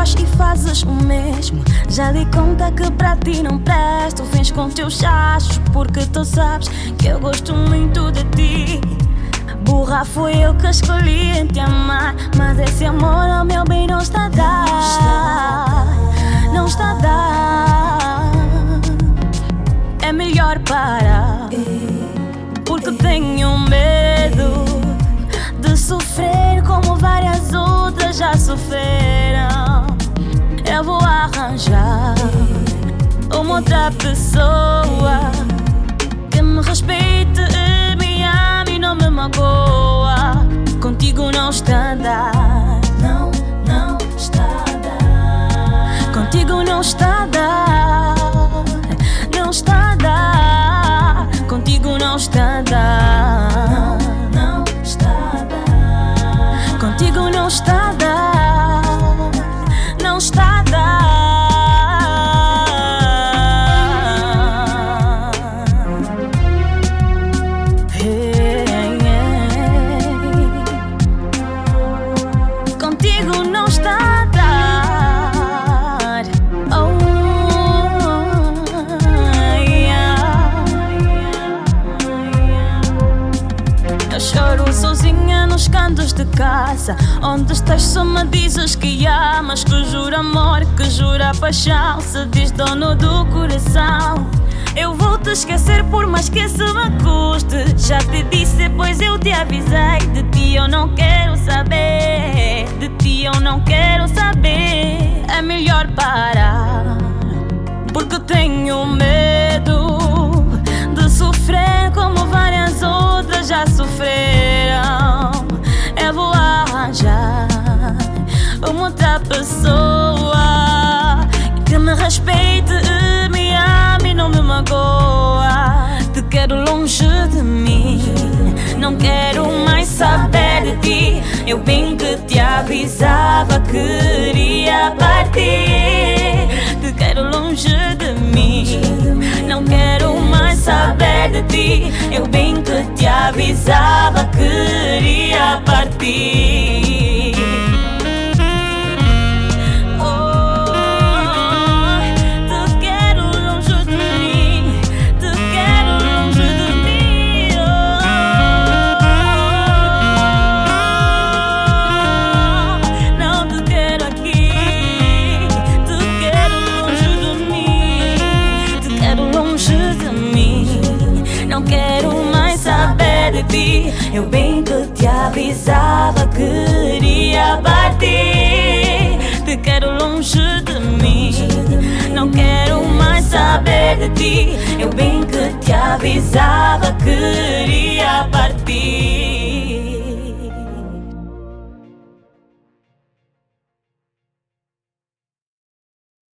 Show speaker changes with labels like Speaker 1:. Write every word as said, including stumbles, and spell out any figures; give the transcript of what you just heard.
Speaker 1: vais e fazes o mesmo. Já dei conta que para ti não presto. Vens com teus chachos porque tu sabes que eu gosto muito de ti. Burra, foi eu que escolhi em te amar, mas esse amor ao meu bem não está a dar. Não está a dar. É melhor parar, porque tenho medo de sofrer como várias outras já sofreram. Eu vou arranjar uma outra pessoa que me respeite e me ame e não me magoa. Contigo não está a dar. Não, não está a dar. Contigo não está a dar. Não está a dar. Contigo não está a dar. Não, não está a dar. Contigo não está a dar. Não está a dar. Hey, hey. Contigo não está a dar. Oh, yeah. Eu choro sozinha nos cantos de casa. Onde estás só me dizes que amas, que jura amor, que jura paixão, se diz dono do coração. Eu vou te esquecer por mais que isso me custe. Já te disse, pois eu te avisei. De ti eu não quero saber. De ti eu não quero saber. É melhor parar, porque tenho medo de sofrer como várias outras já sofreram. Eu vou arranjar uma outra pessoa que me respeite e me ame e não me magoa. Te quero longe de mim, não quero mais saber de ti. Eu bem que te avisava que iria partir. Te quero longe de mim, não quero mais saber de ti. Eu bem que te avisava que iria partir. Não quero mais saber de ti. Eu bem que te avisava que iria partir. Te quero longe de mim, não quero mais saber de ti. Eu bem que te avisava que iria partir.